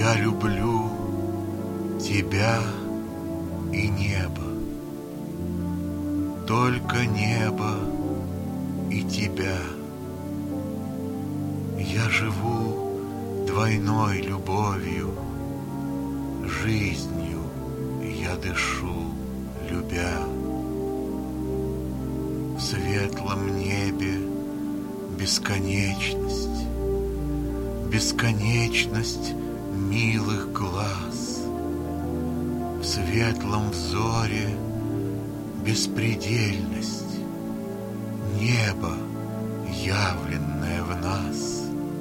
Я люблю тебя и небо, только небо и тебя. Я живу двойной любовью, жизнью я дышу, любя. В светлом небе бесконечность, бесконечность милых глаз. В светлом взоре беспредельность, небо, явленное в нас.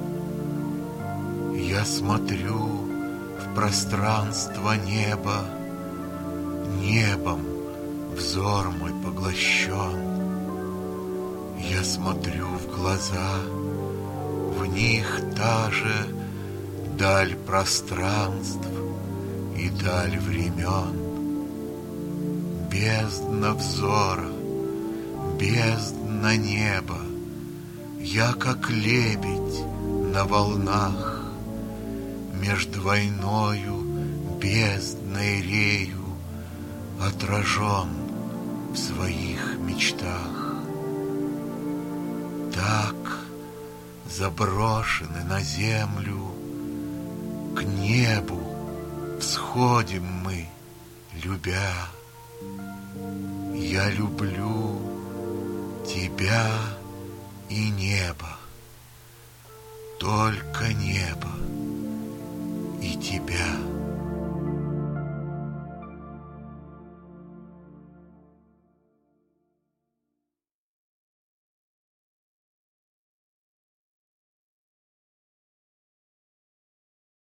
Я смотрю в пространство неба, небом взор мой поглощен. Я смотрю в глаза, в них та же даль пространств и даль времен. Бездна взора, бездна неба, я как лебедь на волнах, меж двойною бездной рею отражен в своих мечтах. Так заброшены на землю, к небу всходим мы, любя. Я люблю тебя и небо, только небо и тебя.